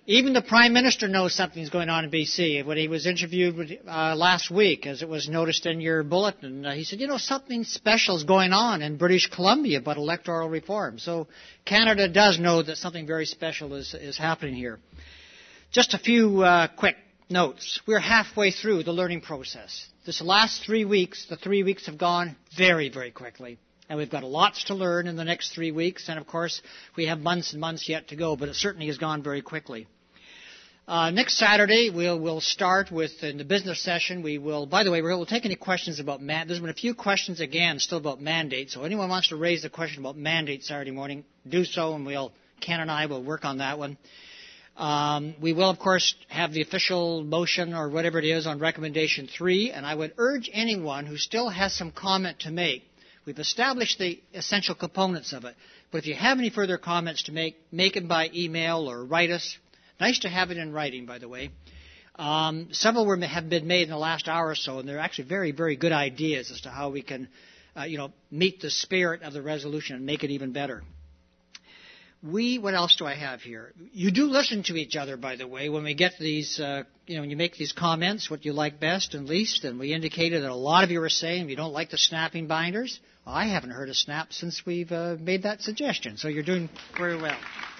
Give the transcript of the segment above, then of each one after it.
Even the Prime Minister knows something's going on in BC. When he was interviewed last week, as it was noticed in your bulletin, he said, something special is going on in British Columbia about electoral reform. So Canada does know that something very special is happening here. Just a few quick notes. We're halfway through the learning process. This last 3 weeks, the 3 weeks have gone very, very quickly. And we've got lots to learn in the next 3 weeks. And, of course, we have months and months yet to go, but it certainly has gone very quickly. Next Saturday, we'll start with, in the business session, we'll take any questions about there's been a few questions, again, still about mandates. So anyone wants to raise a question about mandates Saturday morning, do so, and Ken and I will work on that one. We will, of course, have the official motion or whatever it is on Recommendation 3, and I would urge anyone who still has some comment to make. We've established the essential components of it, but if you have any further comments to make it by email or write us. Nice to have it in writing, by the way. Several have been made in the last hour or so, and they're actually very, very good ideas as to how we can, meet the spirit of the resolution and make it even better. What else do I have here? You do listen to each other, by the way, when we get these, when you make these comments, what you like best and least, and we indicated that a lot of you are saying you don't like the snapping binders. Well, I haven't heard a snap since we've made that suggestion, so you're doing very well.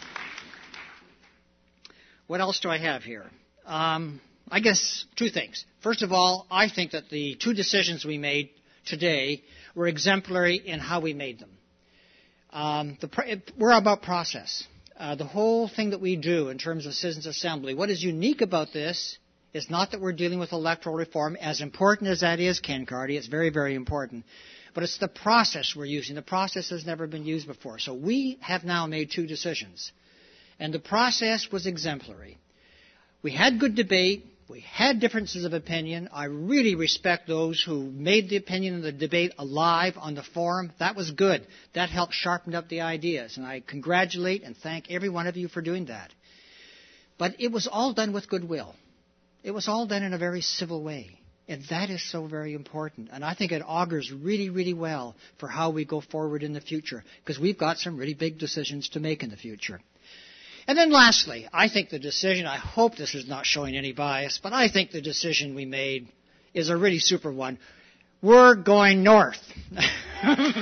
What else do I have here? I guess two things. First of all, I think that the two decisions we made today were exemplary in how we made them. We're about process. The whole thing that we do in terms of Citizens Assembly, what is unique about this is not that we're dealing with electoral reform, as important as that is, Ken Carty. It's very, very important. But it's the process we're using. The process has never been used before. So we have now made two decisions. And the process was exemplary. We had good debate. We had differences of opinion. I really respect those who made the opinion and the debate alive on the forum. That was good. That helped sharpen up the ideas. And I congratulate and thank every one of you for doing that. But it was all done with goodwill. It was all done in a very civil way. And that is so very important. And I think it augurs really, really well for how we go forward in the future, because we've got some really big decisions to make in the future. And then lastly, I think the decision, I hope this is not showing any bias, but I think the decision we made is a really super one. We're going north. And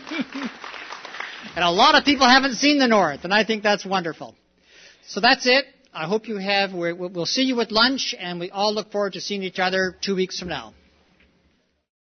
a lot of people haven't seen the north, and I think that's wonderful. So that's it. I hope you have. We'll see you at lunch, and we all look forward to seeing each other 2 weeks from now.